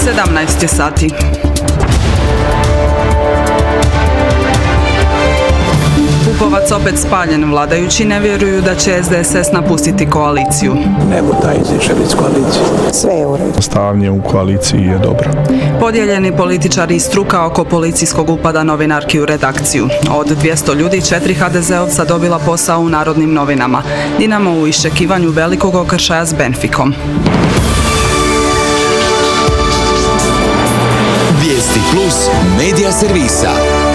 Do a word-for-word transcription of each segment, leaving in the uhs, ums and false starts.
sedamnaest je sati. Pupovac opet spaljen, vladajući ne vjeruju da će S D S S napustiti koaliciju. Ne bu taj izišao iz koalicije. Sve je u redu. Stavanje u koaliciji je dobro. Podijeljeni političari i struka oko policijskog upada novinarki u redakciju. Od dvjesto ljudi, četiri ha de zeovca dobila posao u Narodnim novinama. Dinamo u iščekivanju velikog okršaja s Benfikom. Vijesti plus medija servisa.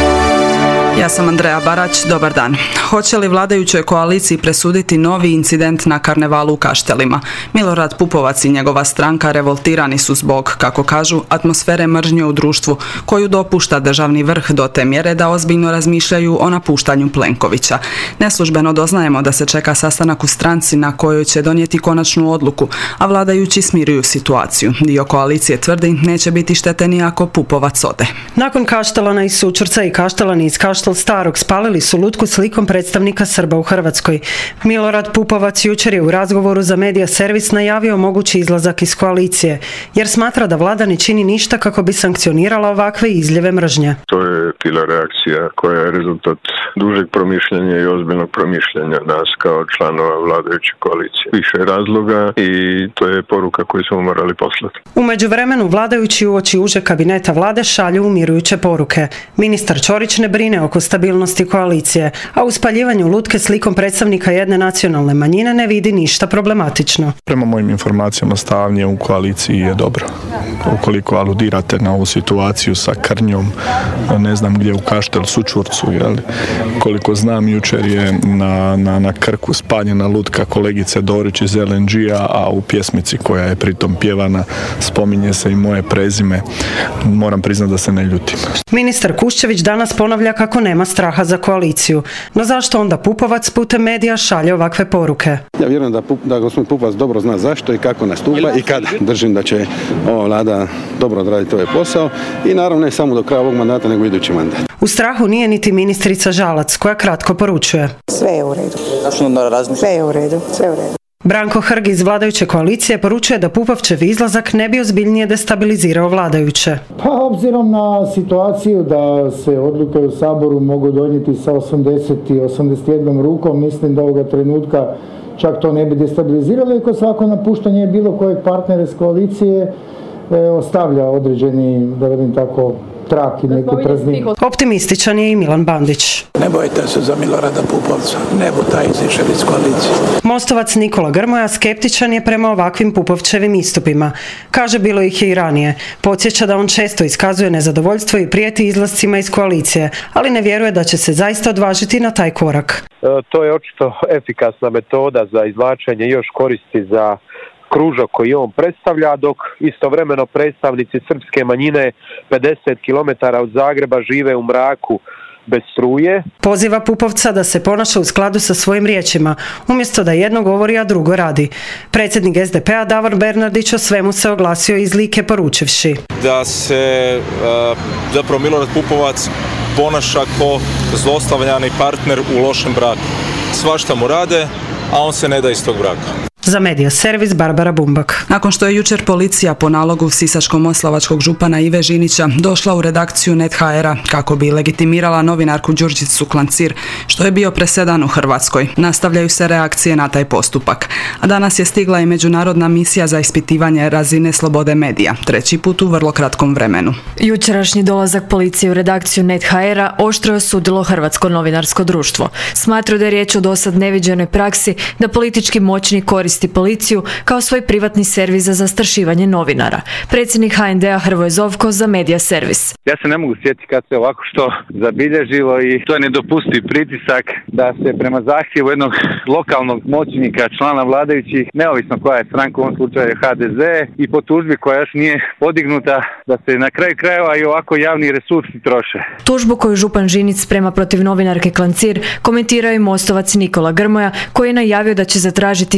Ja sam Andreja Barać, dobar dan. Hoće li vladajućoj koaliciji presuditi novi incident na karnevalu u Kaštelima? Milorad Pupovac i njegova stranka revoltirani su zbog, kako kažu, atmosfere mržnje u društvu, koju dopušta državni vrh do te mjere da ozbiljno razmišljaju o napuštanju Plenkovića. Neslužbeno doznajemo da se čeka sastanak u stranci na kojoj će donijeti konačnu odluku, a vladajući smiruju situaciju. Dio koalicije tvrdi neće biti štete ni ako Pupovac ode. Nakon Kaštelana iz Sučurca i Kaštelani iz Kaštelana Starog spalili su lutku s likom predstavnika Srba u Hrvatskoj. Milorad Pupovac jučer je u razgovoru za Medija servis najavio mogući izlazak iz koalicije, jer smatra da vlada ne čini ništa kako bi sankcionirala ovakve izljeve mržnje. To je bila reakcija koja je rezultat dužeg promišljanja i ozbiljnog promišljanja nas kao članova vladajuće koalicije. Više razloga i to je poruka koju smo morali poslati. U međuvremenu vladajući uoči uže kabineta vlade šalju umirujuće poruke. Ministar Ćorić ne brine oko stabilnosti koalicije, a u spaljivanju lutke s likom predstavnika jedne nacionalne manjine ne vidi ništa problematično. Prema mojim informacijama stavanje u koaliciji je dobro. Ukoliko aludirate na ovu situaciju sa krnjom, ne znam gdje u Kaštel Sučurcu, jel? Koliko znam, jučer je na, na, na Krku spaljena lutka kolegice Dorić iz el en ge-a, a u pjesmici koja je pritom pjevana spominje se i moje prezime. Moram priznati da se ne ljutim. Ministar Kuščević danas ponavlja kako nema straha za koaliciju. No zašto onda Pupovac putem medija šalje ovakve poruke? Ja vjerujem da, da gospodin Pupovac dobro zna zašto i kako nastupa i kada. Držim da će ova vlada dobro odraditi ovaj posao i naravno ne samo do kraja ovog mandata, nego idući mandat. U strahu nije niti ministrica Žalac, koja kratko poručuje. Sve je u redu. Sve je u redu. Sve je u redu. Branko Hrg iz vladajuće koalicije poručuje da Pupovčev izlazak ne bi ozbiljnije destabilizirao vladajuće. Pa obzirom na situaciju da se odluke u Saboru mogu donijeti sa osamdeset i osamdeset jednom rukom, mislim da ovoga trenutka čak to ne bi destabiliziralo, iako svako napuštanje bilo kojeg partnera iz koalicije e, ostavlja određeni, da velim tako, trak i neku prazninu. Optimističan je i Milan Bandić. Ne bojte se za Milorada Pupovca, ne bu taj izišao iz koalicije. Mostovac Nikola Grmoja skeptičan je prema ovakvim Pupovčevim istupima. Kaže, bilo ih je i ranije. Podsjeća da on često iskazuje nezadovoljstvo i prijeti izlascima iz koalicije, ali ne vjeruje da će se zaista odvažiti na taj korak. E, to je očito efikasna metoda za izvlačenje još koristi za kružok koji on predstavlja, dok istovremeno predstavnici srpske manjine pedeset kilometara od Zagreba žive u mraku bez struje. Poziva Pupovca da se ponaša u skladu sa svojim riječima, umjesto da jedno govori, a drugo radi. Predsjednik es de pe-a Davor Bernardić o svemu se oglasio iz Like poručivši da se uh, zapravo Milorad Pupovac ponaša kao zlostavljani partner u lošem braku. Svašta mu rade, a on se ne da iz tog braka. Za Medija servis Barbara Bumbak. Nakon što je jučer policija po nalogu sisačko-moslavačkog župana Ive Žinića došla u redakciju net ha era kako bi legitimirala novinarku Đurđicu Klancir, što je bio presedan u Hrvatskoj, nastavljaju se reakcije na taj postupak. A danas je stigla i međunarodna misija za ispitivanje razine slobode medija, treći put u vrlo kratkom vremenu. Jučerašnji dolazak policije u redakciju net ha era oštro je osudilo Hrvatsko novinarsko društvo. Smatraju da je riječ o dosad neviđenoj praksi da politički moćnik koristi policiju kao svoj privatni servis za zastrašivanje novinara. Predsjednik ha en de-a Hrvoje Zovko za Medija servis. Ja se ne mogu sjetiti kad se ovako što zabilježilo i to je nedopustiv pritisak da se prema zahtjevu jednog lokalnog moćnika, člana vladajućih, neovisno koja je stranka, u ovom slučaju ha de ze, i po tužbi koja još nije podignuta, da se na kraju krajeva i ovako javni resursi troše. Tužbu koju župan Žinić sprema protiv novinarke Klancir komentirao i mostovac Nikola Grmoja, koji je najavio da će zatražiti sjednicu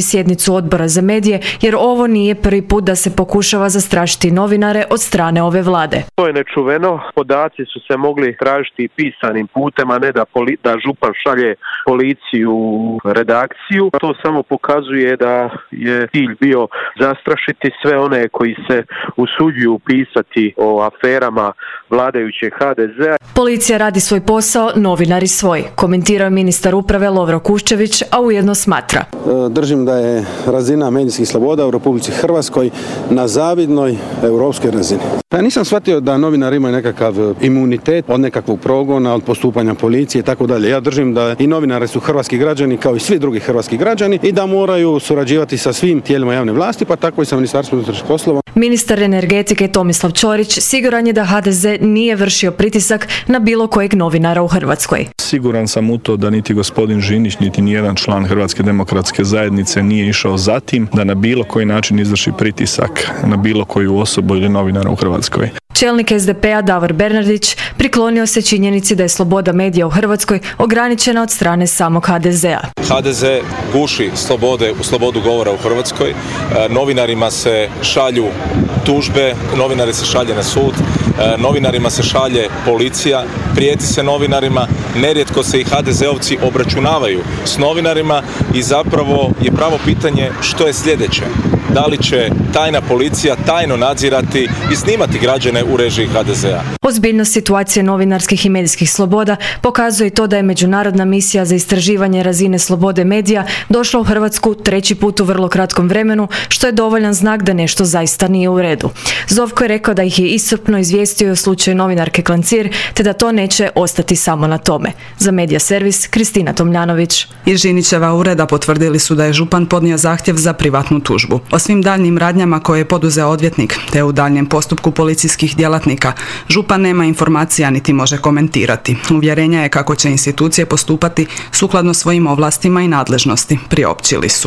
predsjednicu odbora za medije, jer ovo nije prvi put da se pokušava zastrašiti novinare od strane ove vlade. To je nečuveno. Podaci su se mogli tražiti pisanim putem, a ne da, poli, da župan šalje policiju u redakciju. To samo pokazuje da je cilj bio zastrašiti sve one koji se usuđuju pisati o aferama vladajuće ha de zea. Policija radi svoj posao, novinari svoj, komentirao ministar uprave Lovro Kuščević, a ujedno smatra. Držim da je razina medijskih sloboda u Republici Hrvatskoj na zavidnoj europskoj razini. Ja nisam shvatio da novinari imaju nekakav imunitet od nekakvog progona, od postupanja policije i tako dalje. Ja držim da i novinari su hrvatski građani kao i svi drugi hrvatski građani i da moraju surađivati sa svim tijelima javne vlasti, pa tako i sa Ministarstvom unutarnjih poslova. Ministar energetike Tomislav Ćorić siguran je da ha de ze nije vršio pritisak na bilo kojeg novinara u Hrvatskoj. Siguran sam u to da niti gospodin Žinić, niti nijedan član Hrvatske demokratske zajednice nije išao za tim da na bilo koji način izvrši pritisak na bilo koju osobu ili novinara u Hrvatskoj. Čelnik es de pe a Davor Bernardić priklonio se činjenici da je sloboda medija u Hrvatskoj ograničena od strane samog ha de zea. ha de ze guši slobode, slobodu govora u Hrvatskoj. Novinarima se šalju tužbe, novinari se šalje na sud, novinarima se šalje policija, prijeti se novinarima, nerijetko se i ha de zeovci obračunavaju s novinarima i zapravo je pravo pitanje što je sljedeće. Da li će tajna policija tajno nadzirati i snimati građane u režiji ha de zea? Ozbiljnost situacije novinarskih i medijskih sloboda pokazuje i to da je Međunarodna misija za istraživanje razine slobode medija došla u Hrvatsku treći put u vrlo kratkom vremenu, što je dovoljan znak da nešto zaista nije u redu. Zovko je rekao da ih je iscrpno izvijestio o slučaju novinarke Klancir, te da to neće ostati samo na tome. Za Medija servis, Kristina Tomljanović. Iz Žinićeva ureda potvrdili su da je župan podnio zahtjev za privatnu tužbu. O svim daljnim radnjama koje je poduzeo odvjetnik, te u daljnjem postupku policijskih djelatnika, župan nema informacija niti može komentirati. Uvjerenja je kako će institucije postupati sukladno svojim ovlastima i nadležnosti, priopćili su.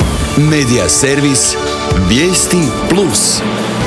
Medija servis, vijesti plus.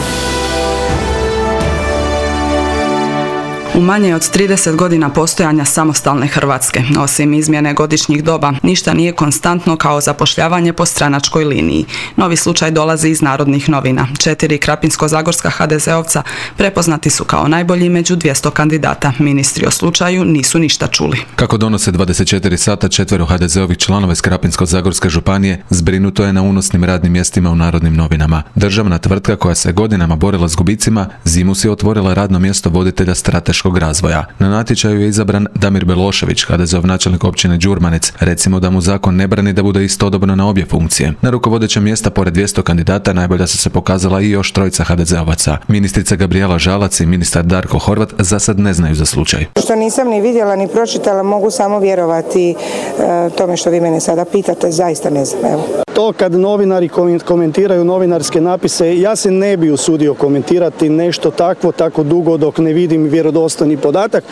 U manje od trideset godina postojanja samostalne Hrvatske, osim izmjene godišnjih doba, ništa nije konstantno kao zapošljavanje po stranačkoj liniji. Novi slučaj dolazi iz Narodnih novina. Četiri krapinsko-zagorska ha de zeovca prepoznati su kao najbolji među dvjesto kandidata. Ministri o slučaju nisu ništa čuli. Kako donose dvadeset četiri sata, četvero ha de zeovih članova iz Krapinsko-zagorske županije zbrinuto je na unosnim radnim mjestima u Narodnim novinama. Državna tvrtka koja se godinama borila s gubicima, zimu si otvorila radno mjesto voditelja strateškog razvoja. Na natječaju je izabran Damir Belošević, ha de zeov načelnik općine Đurmanec. Recimo da mu zakon ne brani da bude istodobno na obje funkcije. Na rukovodeća mjesta pored dvjesto kandidata najbolja su se pokazala i još trojica ha de zeovaca. Ministrica Gabrijela Žalac i ministar Darko Horvat za sad ne znaju za slučaj. Što nisam ni vidjela ni pročitala, mogu samo vjerovati e, tome što vi mene sada pitate, zaista ne znam. Evo. To kad novinari komentiraju novinarske napise, ja se ne bi usudio komentirati nešto takvo tako dugo dok ne vidim vjerodostojni podatak.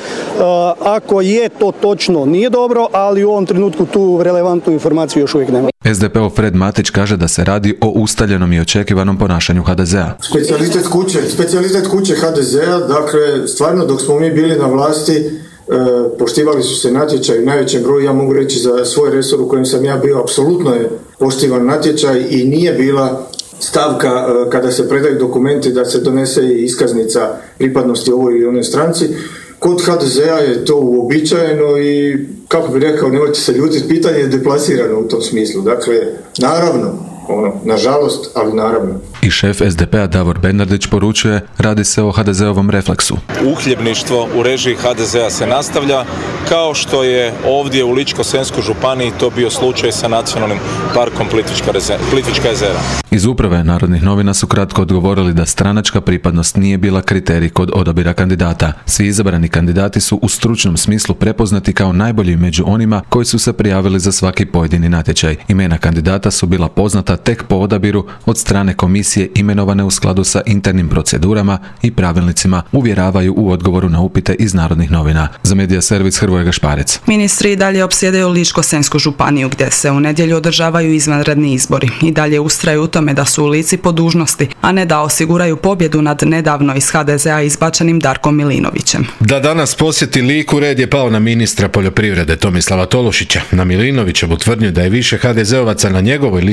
Ako je to točno, nije dobro, ali u ovom trenutku tu relevantnu informaciju još uvijek nema. es de pe-ov Fred Matić kaže da se radi o ustaljenom i očekivanom ponašanju ha de zea. Specijalitet kuće, specijalitet kuće ha de zea, dakle, stvarno dok smo mi bili na vlasti, e, poštivali su se natječaj u najvećem broju, ja mogu reći za svoj resor u kojem sam ja bio, apsolutno je poštivan natječaj i nije bila stavka kada se predaju dokumenti da se donese iskaznica pripadnosti ovoj ili onoj stranci. Kod ha de zea je to uobičajeno i, kako bih rekao, nemojte se ljutiti, pitanje je deplasirano u tom smislu. Dakle, naravno, ono, nažalost, ali naravno. I šef es de pe-a Davor Bernardić poručuje, radi se o ha de zeovom refleksu. Uhljebništvo u režiji ha de zea se nastavlja, kao što je ovdje u Ličko-senjskoj županiji to bio slučaj sa nacionalnim parkom Plitvička jezera. Iz uprave Narodnih novina su kratko odgovorili da stranačka pripadnost nije bila kriterij kod odabira kandidata. Svi izabrani kandidati su u stručnom smislu prepoznati kao najbolji među onima koji su se prijavili za svaki pojedini natječaj. Imena kandidata su bila poznata tek po odabiru od strane komisije imenovane u skladu sa internim procedurama i pravilnicima, uvjeravaju u odgovoru na upite iz Narodnih novina. Za Medija servis Hrvoje Gašparec. Ministri i dalje opsjedaju Ličko-senjsku županiju gdje se u nedjelju održavaju izvanredni izbori i dalje ustraju u tome da su u Lici po dužnosti, a ne da osiguraju pobjedu nad nedavno iz ha de zea izbačenim Darkom Milinovićem. Da danas posjeti Liku, red je pao na ministra poljoprivrede Tomislava Tolušića. Na Milinovićevu tvrdnju da je više ha de zeovaca na njegovoj listi od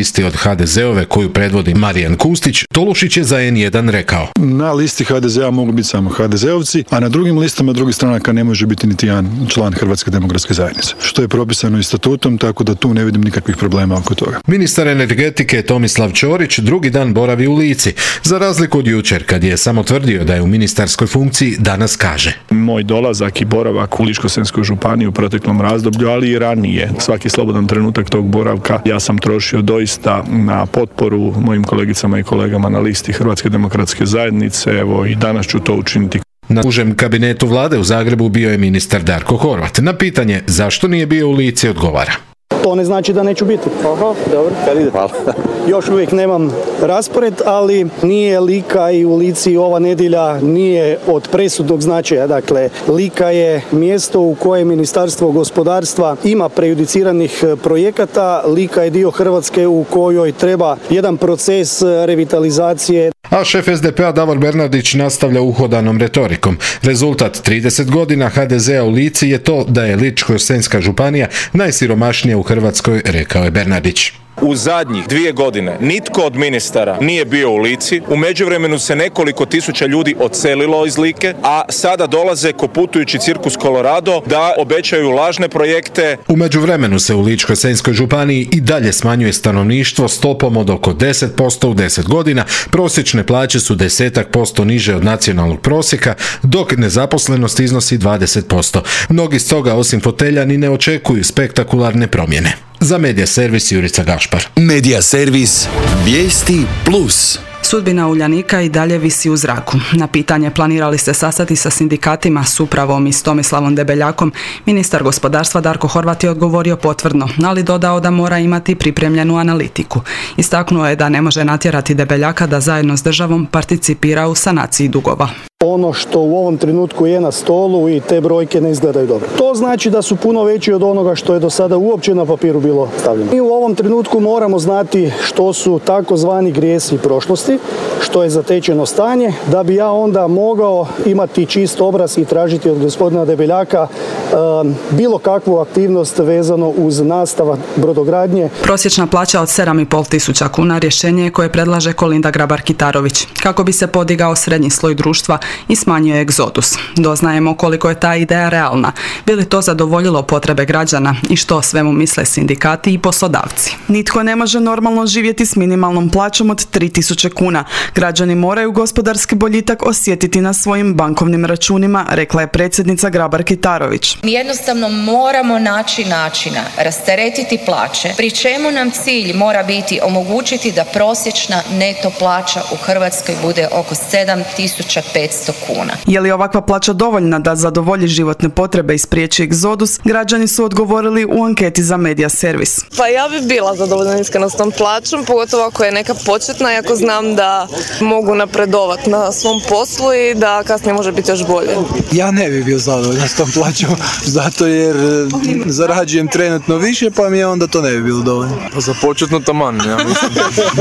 ha de zeove koju predvodi Marijan Kustić, Tolušić je za en jedan rekao. Na listi ha de zea mogu biti samo ha de zeovci, a na drugim listama drugih stranaka ne može biti niti jedan član Hrvatske demokratske zajednice, što je propisano i statutom, tako da tu ne vidim nikakvih problema oko toga. Ministar energetike Tomislav Ćorić drugi dan boravi u Lici, za razliku od jučer kad je samo tvrdio da je u ministarskoj funkciji, danas kaže. Moj dolazak i boravak u Ličko-senjskoj županiji u proteklom razdoblju, ali i ranije, svaki slobodan trenutak tog boravka ja sam trošio doista na potporu mojim kolegicama i kolegama na listi Hrvatske demokratske zajednice, evo i danas ću to učiniti. Na užem kabinetu vlade u Zagrebu bio je ministar Darko Horvat. Na pitanje zašto nije bio u Lici odgovara. To ne znači da neću biti. Aha, dobro, kad ide, hvala. Još uvijek nemam raspored, ali nije Lika i u Lici ova nedjelja nije od presudnog značaja. Dakle, Lika je mjesto u kojem Ministarstvo gospodarstva ima prejudiciranih projekata. Lika je dio Hrvatske u kojoj treba jedan proces revitalizacije. A šef es de pe a Davor Bernardić nastavlja uhodanom retorikom. Rezultat trideset godina ha de zea u Lici je to da je Ličko-senjska županija najsiromašnija u Hrvatskoj, rekao je Bernardić. U zadnjih dvije godine nitko od ministara nije bio u Lici, u međuvremenu se nekoliko tisuća ljudi odselilo iz Like, a sada dolaze ko putujući cirkus Colorado da obećaju lažne projekte. U međuvremenu se u Ličko-senjskoj županiji i dalje smanjuje stanovništvo stopom od oko deset posto u deset godina, prosječne plaće su desetak posto niže od nacionalnog prosjeka, dok nezaposlenost iznosi dvadeset posto. Mnogi stoga osim fotelja ni ne očekuju spektakularne promjene. Za Medija servis Jurica Gašpar. Medija servis Vijesti plus. Sudbina Uljanika i dalje visi u zraku. Na pitanje planira li se sastati sa sindikatima, s upravom i s Tomislavom Debeljakom, ministar gospodarstva Darko Horvat je odgovorio potvrdno, ali dodao da mora imati pripremljenu analitiku. Istaknuo je da ne može natjerati Debeljaka da zajedno s državom participira u sanaciji dugova. Ono što u ovom trenutku je na stolu i te brojke ne izgledaju dobro. To znači da su puno veći od onoga što je do sada uopće na papiru bilo stavljeno. Mi u ovom trenutku moramo znati što su takozvani grijesi prošlosti, što je zatečeno stanje, da bi ja onda mogao imati čist obraz i tražiti od gospodina Debeljaka um, bilo kakvu aktivnost vezano uz nastavak brodogradnje. Prosječna plaća od sedam i pol tisuća kuna rješenje je koje predlaže Kolinda Grabar-Kitarović, kako bi se podigao srednji sloj društva i smanjio egzodus. Doznajemo koliko je ta ideja realna, bi li to zadovoljilo potrebe građana i što o svemu misle sindikati i poslodavci. Nitko ne može normalno živjeti s minimalnom plaćom od tri tisuće kuna. Građani moraju gospodarski boljitak osjetiti na svojim bankovnim računima, rekla je predsjednica Grabar-Kitarović. Mi jednostavno moramo naći načina rasteretiti plaće, pri čemu nam cilj mora biti omogućiti da prosječna neto plaća u Hrvatskoj bude oko sedam tisuća petsto kuna. Je li ovakva plaća dovoljna da zadovolji životne potrebe i spriječi egzodus? Građani su odgovorili u anketi za Medija servis. Pa ja bi bila zadovoljna iskreno s tom plaćom, pogotovo ako je neka početna i ako znam da mogu napredovati na svom poslu i da kasnije može biti još bolje. Ja ne bi bio zadovoljan s tom plaćom, zato jer zarađujem trenutno više, pa mi je onda to ne bi bilo dovoljno. Pa za početno taman, ja mislim.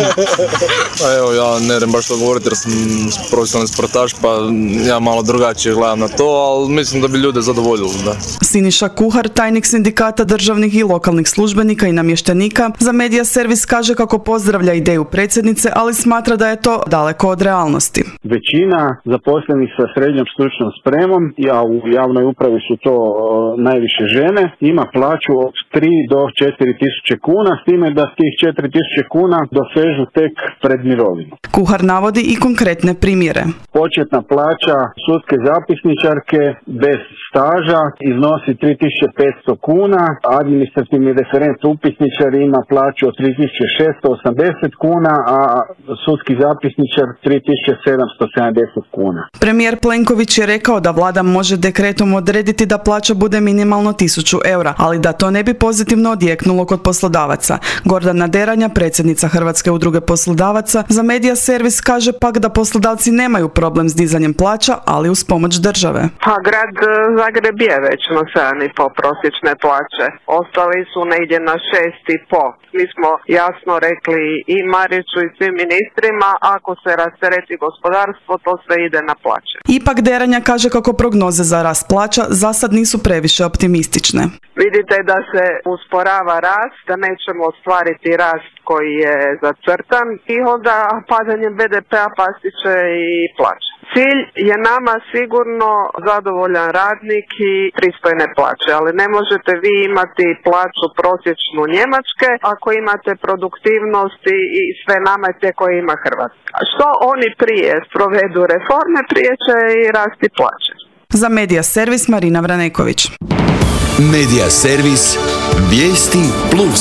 Pa evo, ja ne znam baš što govoriti jer sam profesionalni sportaš, pa ja malo drugačije gledam na to, ali mislim da bi ljude zadovoljili, da. Siniša Kuhar, tajnik sindikata državnih i lokalnih službenika i namještenika, za Medija servis kaže kako pozdravlja ideju predsjednice, ali smatra da je to daleko od realnosti. Većina zaposlenih sa srednjom stručnom spremom, a u javnoj upravi su to o, najviše žene, ima plaću od tri do četiri tisuće kuna, s time da tih četiri tisuće kuna dosežu tek pred mirovinu. Kuhar navodi i konkretne primjere. Početna plaća sudske zapisničarke bez staža iznosi tri tisuće petsto kuna, administrativni referent upisničar ima plaću od tri tisuće šesto osamdeset kuna, a sudski zapisničar tri tisuće sedamsto sedamdeset kuna. Premijer Plenković je rekao da vlada može dekretom odrediti da plaća bude minimalno tisuću eura, ali da to ne bi pozitivno odjeknulo kod poslodavaca. Gordana Deranja, predsjednica Hrvatske udruge poslodavaca, za Medija servis kaže pak da poslodavci nemaju problem s dizanjem plaća, ali uz pomoć države. Pa grad Zagreb je već na sedam i pol prosječne plaće. Ostali su negdje na šest i pol. Mi smo jasno rekli i Mariću i svim ministrima, ako se rastereti gospodarstvo, to sve ide na plaće. Ipak Deranja kaže kako prognoze za rast plaća za sad nisu su previše optimistične. Vidite da se usporava rast, da nećemo ostvariti rast koji je zacrtan i onda padanjem be de pea pasti će i plaće. Cilj je nama sigurno zadovoljan radnik i pristojne plaće, ali ne možete vi imati plaću prosječnu Njemačke ako imate produktivnost i sve namete koje ima Hrvatska. Što oni prije sprovedu reforme, prije će i rasti plaće. Za Medija servis Marina Vraneković. Medija servis Vijesti plus.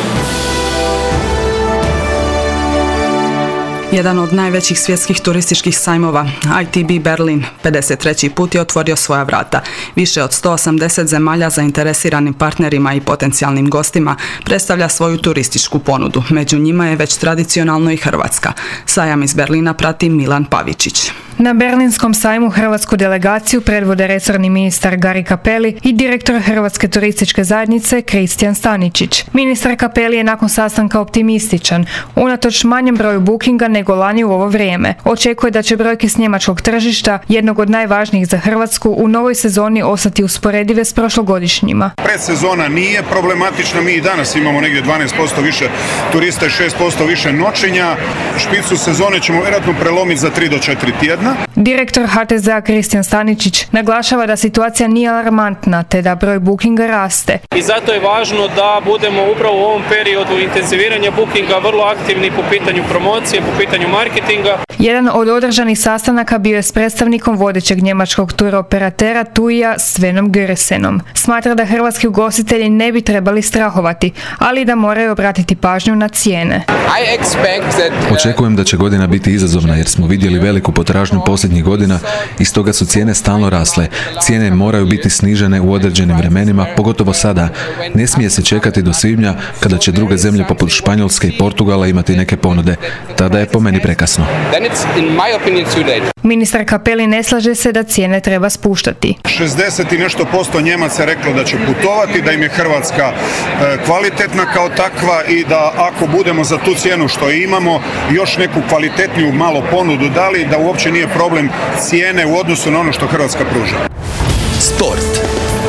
Jedan od najvećih svjetskih turističkih sajmova, I T B Berlin, pedeset treći put je otvorio svoja vrata. Više od sto osamdeset zemalja zainteresiranim partnerima i potencijalnim gostima predstavlja svoju turističku ponudu. Među njima je već tradicionalno i Hrvatska. Sajam iz Berlina prati Milan Pavičić. Na Berlinskom sajmu hrvatsku delegaciju predvode resorni ministar Gari Cappelli i direktor Hrvatske turističke zajednice Kristijan Staničić. Ministar Cappelli je nakon sastanka optimističan. Unatoč manjem broju bookinga nego lani u ovo vrijeme. Očekuje da će brojke s njemačkog tržišta, jednog od najvažnijih za Hrvatsku, u novoj sezoni ostati usporedive s prošlogodišnjima. Predsezona nije problematična, mi i danas imamo negdje dvanaest posto više turista i šest posto više noćenja. Špicu sezone ćemo vjerojatno prelomiti za tri do četiri tjedna. Direktor H T Z-a Kristijan Staničić naglašava da situacija nije alarmantna te da broj bookinga raste. I zato je važno da budemo upravo u ovom periodu intenziviranja bookinga vrlo aktivni po pitanju promocije, po pitanju marketinga. Jedan od održanih sastanaka bio je s predstavnikom vodećeg njemačkog turoperatera Tuija Svenom Göresenom. Smatra da hrvatski ugostitelji ne bi trebali strahovati, ali da moraju obratiti pažnju na cijene. Očekujem da će godina biti izazovna jer smo vidjeli veliku potražnju posljednjih godina i stoga su cijene stalno rasle. Cijene moraju biti snižene u određenim vremenima, pogotovo sada. Ne smije se čekati do svibnja kada će druge zemlje poput Španjolske i Portugala imati neke ponude. Tada je po meni prekasno. Ministar Cappelli ne slaže se da cijene treba spuštati. šezdeset i nešto posto Njemaca reklo da će putovati, da im je Hrvatska e, kvalitetna kao takva i da ako budemo za tu cijenu što imamo još neku kvalitetniju malo ponudu dali, da uopće nije problem cijene u odnosu na ono što Hrvatska pruža. Sport.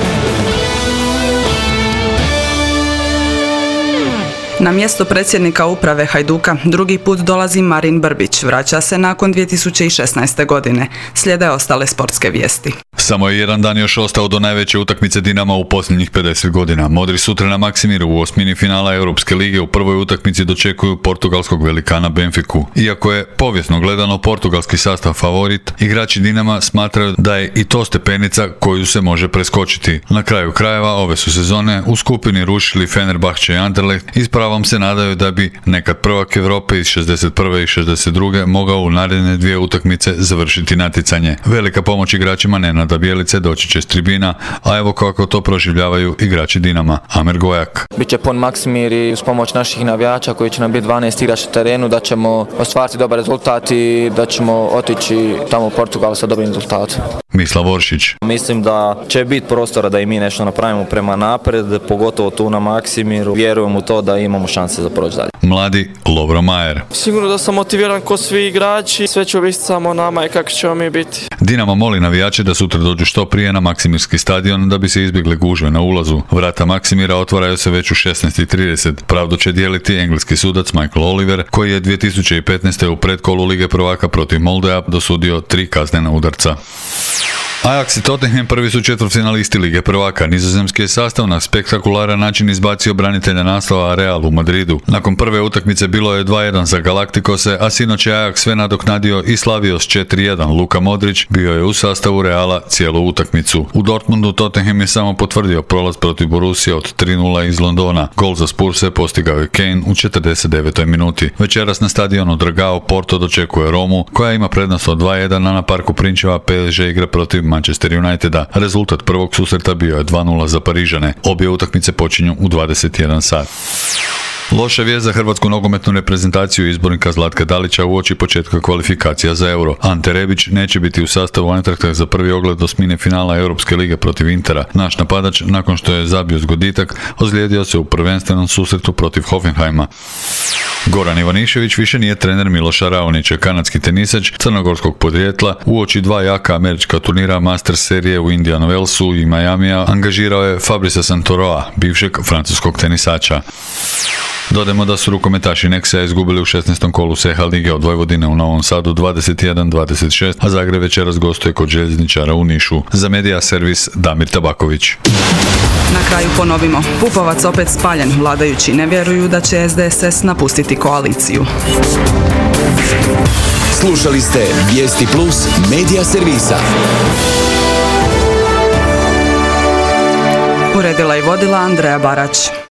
Na mjesto predsjednika uprave Hajduka drugi put dolazi Marin Brbić. Vraća se nakon dvije tisuće šesnaeste. godine. Slijede ostale sportske vijesti. Samo je jedan dan još ostao do najveće utakmice Dinama u posljednjih pedeset godina. Modri sutra na Maksimiru u osmini finala Europske lige u prvoj utakmici dočekuju portugalskog velikana Benfiku. Iako je povijesno gledano portugalski sastav favorit, igrači Dinama smatraju da je i to stepenica koju se može preskočiti. Na kraju krajeva ove su sezone u skupini rušili Fenerbahče i Anderlecht i s pravom se nadaju da bi nekad prvak Europe iz šezdeset prve i šezdeset druge mogao u naredne dvije utakmice završiti natjecanje. Velika pomoć igračima Nenada Bjelice doći će s tribina, a evo kako to proživljavaju igrači Dinama. Amer Gojak. Biće pun Maksimir i uz pomoć naših navijača koji će nam biti dvanaest igrača na terenu, da ćemo ostvariti dobar rezultat i da ćemo otići tamo u Portugal sa dobrim rezultatom. Mislav Oršić. Mislim da će biti prostora da i mi nešto napravimo prema napred, pogotovo tu na Maksimiru. Vjerujem u to da imamo šanse za proći dalje. Mladi Lovro Majer. Sigurno da sam motiviran ko svi igrači, sve će biti samo nama i kako ćemo mi biti. Dinamo moli navijače da sutra dođu što prije na Maksimirski stadion da bi se izbjegle gužve na ulazu. Vrata Maksimira otvaraju se već u šesnaest i trideset. Pravdu će dijeliti engleski sudac Michael Oliver, koji je dvije tisuće petnaeste. u predkolu Lige prvaka protiv Moldea dosudio tri kaznena udarca. Ajax i Tottenham prvi su četvrtfinalisti Lige prvaka. Nizozemski je sastav na spektakularan način izbacio branitelja naslova Real u Madridu. Nakon prve utakmice bilo je dva jedan za Galacticose, a sinoć je Ajax sve nadoknadio i slavio s četiri jedan. Luka Modrić bio je u sastavu Reala cijelu utakmicu. U Dortmundu Tottenham je samo potvrdio prolaz protiv Borussije od tri nula iz Londona. Gol za Spurse postigao je Kane u četrdeset devetoj minuti. Večeras na stadionu Dragao Porto dočekuje Romu, koja ima prednost od dva jedan, a na Parku Prinčeva P S G igra protiv Manchester Uniteda. Rezultat prvog susreta bio je dva nula za Parižane. Obje utakmice počinju u dvadeset jedan sat. Loša vijest za hrvatsku nogometnu reprezentaciju izbornika Zlatka Dalića uoči početka kvalifikacija za Euro. Ante Rebić neće biti u sastavu Eintrachta za prvi ogled osmine finala Europske lige protiv Intera. Naš napadač, nakon što je zabio zgoditak, ozlijedio se u prvenstvenom susretu protiv Hoffenheima. Goran Ivanišević više nije trener Miloša Raonića. Kanadski tenisač crnogorskog podrijetla uoči dva jaka američka turnira Masters serije u Indian Wellsu i Miamija angažirao je Fabrice Santoroa, bivšeg francuskog tenisača. Dodajmo da su rukometaši Nexa izgubili u šesnaestom kolu S H lige od Vojvodine u Novom Sadu dvadeset jedan dvadeset šest, a Zagreb večeras gostuje kod željezničara u Nišu. Za Medija servis Damir Tabaković. Na kraju ponovimo. Pupovac opet spaljen. Vladajući ne vjeruju da će S D S S napustiti koaliciju. Slušali ste Vijesti Plus Medija servisa. Uredila i vodila Andreja Barać.